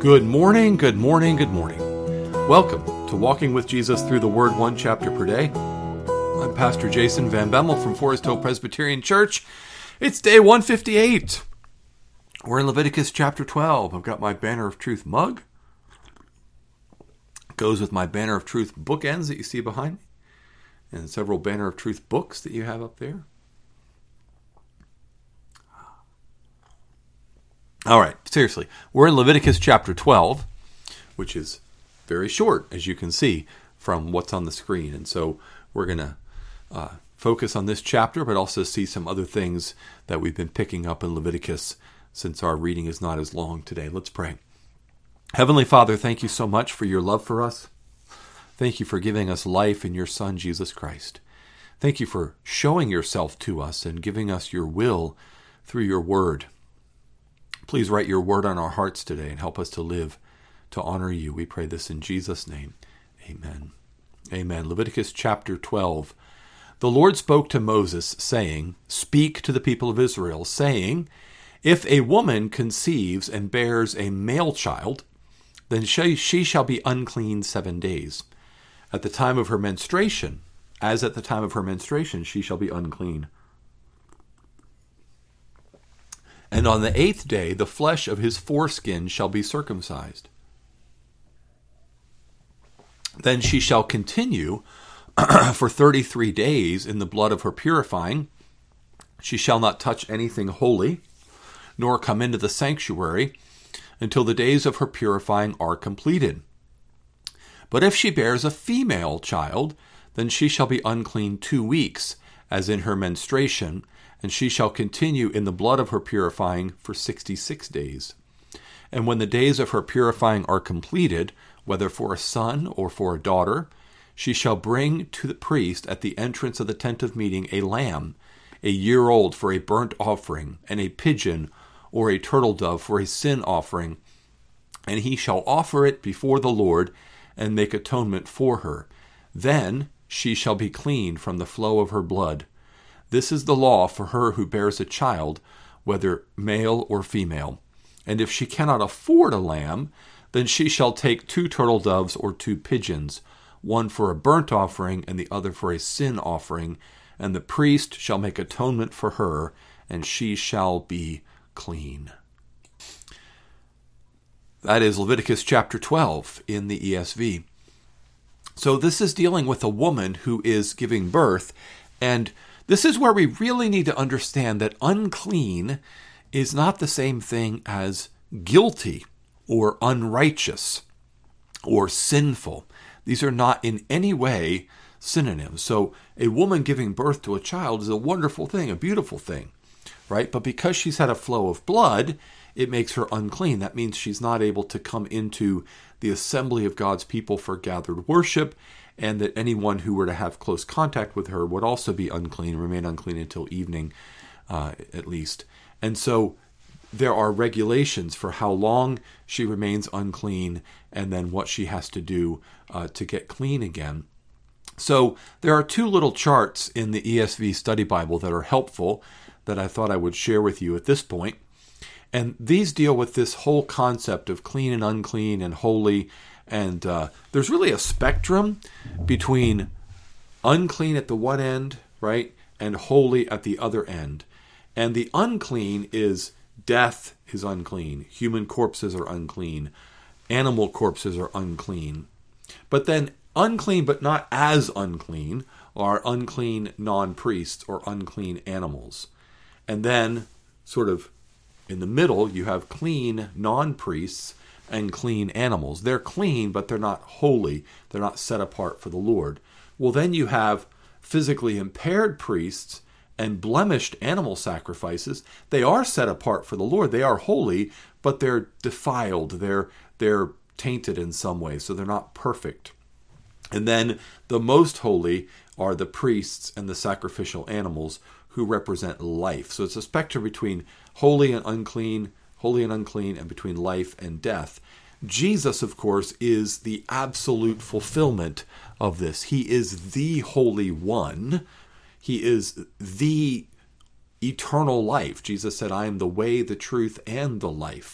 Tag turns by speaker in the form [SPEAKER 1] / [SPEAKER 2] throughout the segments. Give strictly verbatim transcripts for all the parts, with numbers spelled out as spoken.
[SPEAKER 1] Good morning, good morning, good morning. Welcome to Walking with Jesus Through the Word, one chapter per day. I'm Pastor Jason Van Bemmel from Forest Hill Presbyterian Church. It's day one fifty-eight. We're in Leviticus chapter twelve. I've got my Banner of Truth mug. It goes with my Banner of Truth bookends that you see behind me, and several Banner of Truth books that you have up there. All right, seriously, we're in Leviticus chapter twelve, which is very short, as you can see from what's on the screen. And so we're going to uh, focus on this chapter, but also see some other things that we've been picking up in Leviticus since our reading is not as long today. Let's pray. Heavenly Father, thank you so much for your love for us. Thank you for giving us life in your Son, Jesus Christ. Thank you for showing yourself to us and giving us your will through your word. Please write your word on our hearts today and help us to live to honor you. We pray this in Jesus' name. Amen. Amen. Leviticus chapter twelve. The Lord spoke to Moses, saying, "Speak to the people of Israel, saying, if a woman conceives and bears a male child, then she, she shall be unclean seven days. At the time of her menstruation, as at the time of her menstruation, she shall be unclean. And on the eighth day, the flesh of his foreskin shall be circumcised. Then she shall continue for thirty-three days in the blood of her purifying. She shall not touch anything holy, nor come into the sanctuary until the days of her purifying are completed. But if she bears a female child, then she shall be unclean two weeks, as in her menstruation, and she shall continue in the blood of her purifying for sixty-six days. And when the days of her purifying are completed, whether for a son or for a daughter, she shall bring to the priest at the entrance of the tent of meeting a lamb, a year old for a burnt offering, and a pigeon or a turtle dove for a sin offering. And he shall offer it before the Lord and make atonement for her. Then she shall be clean from the flow of her blood. This is the law for her who bears a child, whether male or female. And if she cannot afford a lamb, then she shall take two turtle doves or two pigeons, one for a burnt offering and the other for a sin offering, and the priest shall make atonement for her, and she shall be clean." That is Leviticus chapter twelve in the E S V. So this is dealing with a woman who is giving birth, and this is where we really need to understand that unclean is not the same thing as guilty or unrighteous or sinful. These are not in any way synonyms. So a woman giving birth to a child is a wonderful thing, a beautiful thing, right? But because she's had a flow of blood, it makes her unclean. That means she's not able to come into the assembly of God's people for gathered worship, and that anyone who were to have close contact with her would also be unclean, remain unclean until evening, uh, at least. And so there are regulations for how long she remains unclean and then what she has to do uh, to get clean again. So there are two little charts in the E S V Study Bible that are helpful that I thought I would share with you at this point. And these deal with this whole concept of clean and unclean and holy. And uh, there's really a spectrum between unclean at the one end, right, and holy at the other end. And the unclean is death is unclean. Human corpses are unclean. Animal corpses are unclean. But then unclean but not as unclean are unclean non-priests or unclean animals. And then sort of in the middle, you have clean non-priests and clean animals. They're clean, but they're not holy. They're not set apart for the Lord. Well, then you have physically impaired priests and blemished animal sacrifices. They are set apart for the Lord. They are holy, but they're defiled. They're, they're tainted in some way, so they're not perfect. And then the most holy are the priests and the sacrificial animals who represent life. So it's a spectrum between holy and unclean, holy and unclean, and between life and death. Jesus, of course, is the absolute fulfillment of this. He is the Holy One. He is the eternal life. Jesus said, "I am the way, the truth, and the life."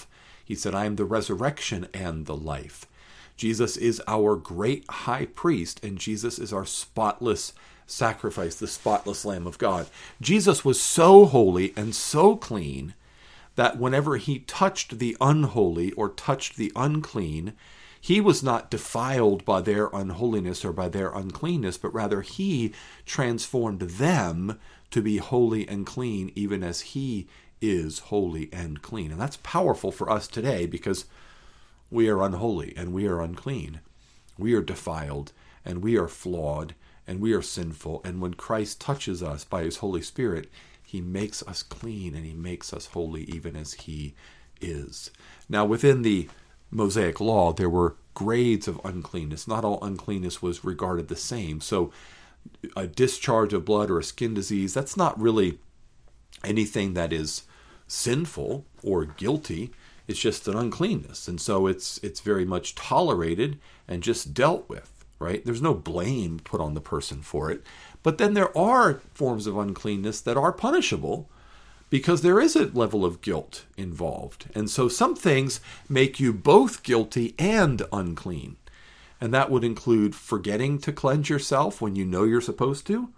[SPEAKER 1] He said, I am the resurrection and the life. Jesus is our great high priest, and Jesus is our spotless sacrifice, the spotless Lamb of God. Jesus was so holy and so clean that whenever he touched the unholy or touched the unclean, he was not defiled by their unholiness or by their uncleanness, but rather he transformed them to be holy and clean, even as he is holy and clean. And that's powerful for us today because we are unholy and we are unclean. We are defiled and we are flawed and we are sinful. And when Christ touches us by his Holy Spirit, he makes us clean and he makes us holy even as he is. Now, within the Mosaic law, there were grades of uncleanness. Not all uncleanness was regarded the same. So a discharge of blood or a skin disease, that's not really anything that is sinful or guilty. It's just an uncleanness. And so it's it's very much tolerated and just dealt with, right? There's no blame put on the person for it. But then there are forms of uncleanness that are punishable because there is a level of guilt involved. And so some things make you both guilty and unclean. And that would include forgetting to cleanse yourself when you know you're supposed to,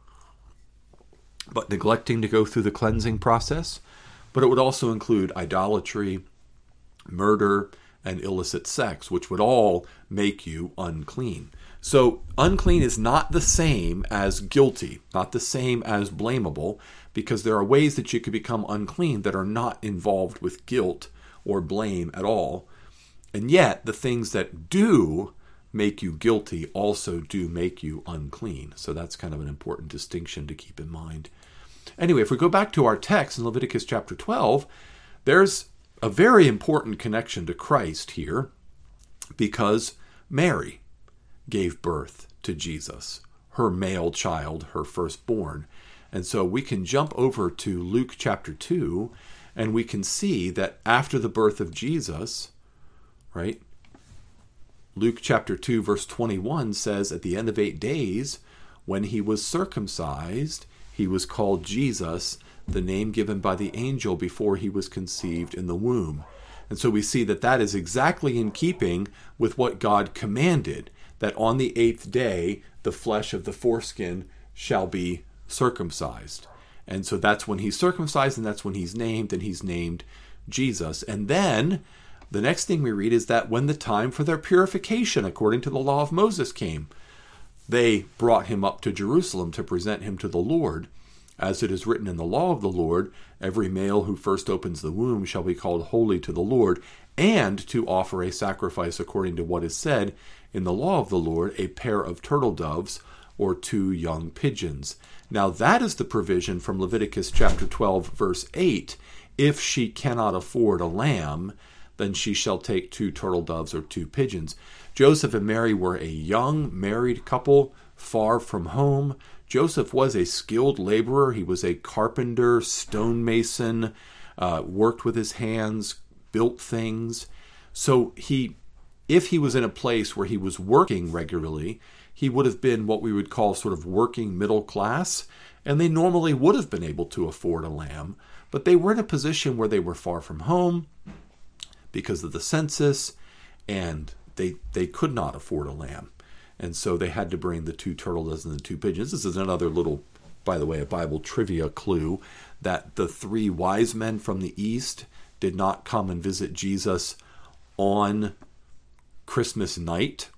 [SPEAKER 1] but neglecting to go through the cleansing process. But it would also include idolatry, murder, and illicit sex, which would all make you unclean. So unclean is not the same as guilty, not the same as blamable, because there are ways that you could become unclean that are not involved with guilt or blame at all. And yet the things that do make you guilty also do make you unclean. So that's kind of an important distinction to keep in mind. Anyway, if we go back to our text in Leviticus chapter twelve, there's a very important connection to Christ here because Mary gave birth to Jesus, her male child, her firstborn. And so we can jump over to Luke chapter two, and we can see that after the birth of Jesus, right, Luke chapter two, verse twenty-one says, at the end of eight days, when he was circumcised, he was called Jesus, the name given by the angel before he was conceived in the womb. And so we see that that is exactly in keeping with what God commanded, that on the eighth day, the flesh of the foreskin shall be circumcised. And so that's when he's circumcised, and that's when he's named, and he's named Jesus. And then the next thing we read is that when the time for their purification, according to the law of Moses, came, they brought him up to Jerusalem to present him to the Lord. As it is written in the law of the Lord, every male who first opens the womb shall be called holy to the Lord, and to offer a sacrifice according to what is said in the law of the Lord, a pair of turtle doves or two young pigeons. Now that is the provision from Leviticus chapter twelve, verse eight. If she cannot afford a lamb, then she shall take two turtle doves or two pigeons. Joseph and Mary were a young married couple far from home. Joseph was a skilled laborer. He was a carpenter, stonemason, uh, worked with his hands, built things. So he, if he was in a place where he was working regularly, he would have been what we would call sort of working middle class, and they normally would have been able to afford a lamb, but they were in a position where they were far from home because of the census, and they they could not afford a lamb. And so they had to bring the two turtle doves and the two pigeons. This is another little, by the way, a Bible trivia clue, that the three wise men from the east did not come and visit Jesus on Christmas night,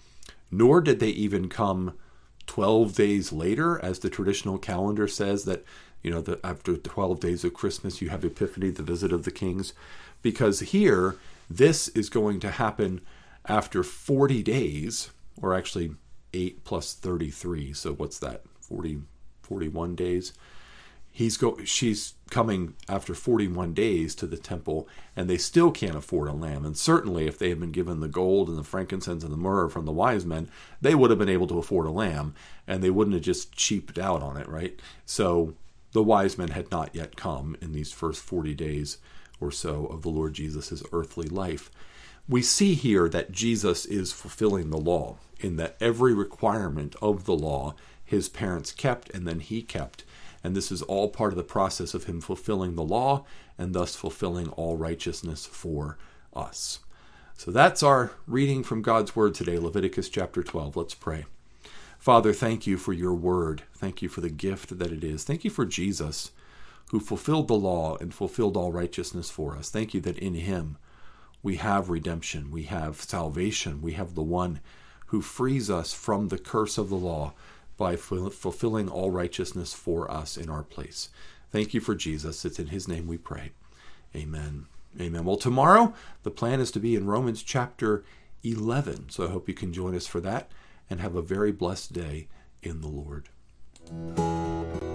[SPEAKER 1] nor did they even come twelve days later, as the traditional calendar says that, you know, that after twelve days of Christmas, you have Epiphany, the visit of the kings. Because here, this is going to happen after forty days, or actually eight plus thirty-three. So what's that? forty, forty-one days. He's go. She's coming after forty-one days to the temple, and they still can't afford a lamb. And certainly, if they had been given the gold and the frankincense and the myrrh from the wise men, they would have been able to afford a lamb, and they wouldn't have just cheaped out on it, right? So the wise men had not yet come in these first forty days or so of the Lord Jesus' earthly life. We see here that Jesus is fulfilling the law, in that every requirement of the law his parents kept and then he kept. And this is all part of the process of him fulfilling the law and thus fulfilling all righteousness for us. So that's our reading from God's Word today, Leviticus chapter twelve. Let's pray. Father, thank you for your Word. Thank you for the gift that it is. Thank you for Jesus, who fulfilled the law and fulfilled all righteousness for us. Thank you that in him we have redemption, we have salvation, we have the one who frees us from the curse of the law by fulfilling all righteousness for us in our place. Thank you for Jesus. It's in his name we pray. Amen. Amen. Well, tomorrow the plan is to be in Romans chapter eleven. So I hope you can join us for that and have a very blessed day in the Lord.